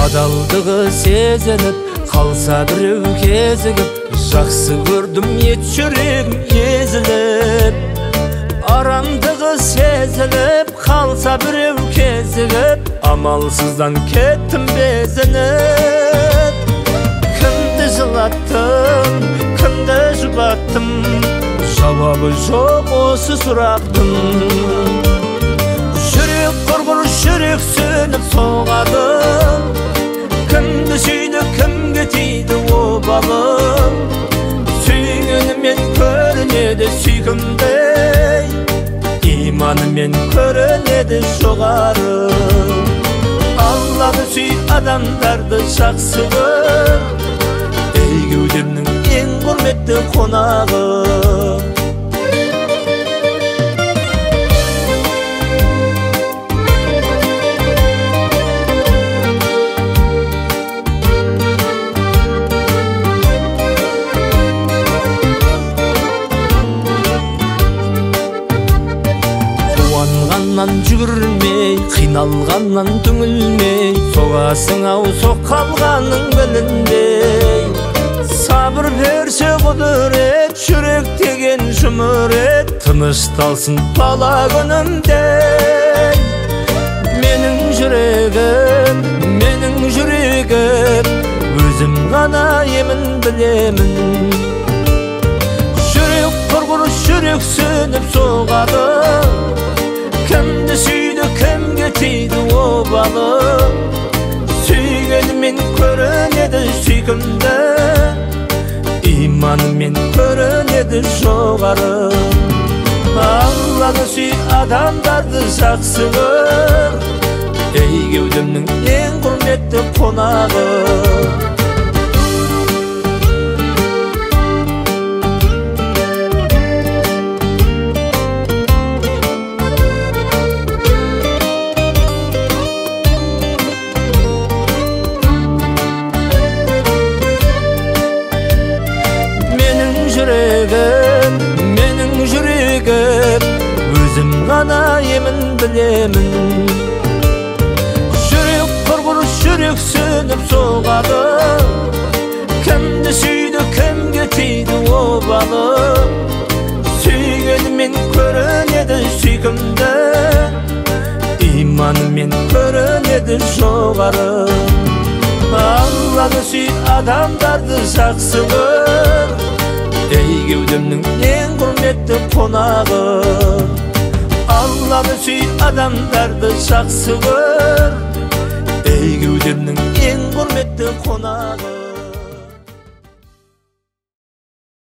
адалдығы сезіліп қалса біреу кезігіп, жақсы көрдім ет жүрегім езіліп. Арамдығы сезіліп қалса біреу кезігіп, амалсыздан кеттім безініп. Кімді жылаттым, кімді жұбаттым, жауабы жоқ осы сұрақтың. Жүрек құрғыр, жүрек сөніп соғады, кімді сүйді, кімге тиді обалы. Сүйгенімен көрінеді сүйкімдей, иманымен көрінеді жоғары. Алланы сүй, адамдарды жақсы көр, ей кеудемнің ең құрметті қонағы. Қуанғаннан жүгірмей, қиналғаннан түңілмей, соғасың ау соққалғаның білінбей. Сабыр берсе құдірет, жүрек деген жұмырет, тынышталсын бала күнімдей. Менің жүрегім, өзім ғана емін білемін. Жүрек құрғыр, жүрек сөніп соғады, кімді сүйді, кімге тиді обалы. Сүйгенімен көрінеді сүйкімді, иманымен көрінеді жоғары. Алланы сүй, адамдарды жақсы көр, ей кеудемнің ең құрметті қонағы. Менің жүрегім, өзім ғана емін білемін. Жүрек құрғыр, жүрек сөніп соғады, кімді сүйді, кімге тиді обалы. Сүйгенімен көрінеді сүйкімді, иманымен көрінеді жоғары. Алланы сүй, адамдарды жақсы көр, ей кеудемнің ең құрметті қонағы. Алланы сүй, адамдарды жақсы көр, ей кеудемнің ең құрметті қонағы.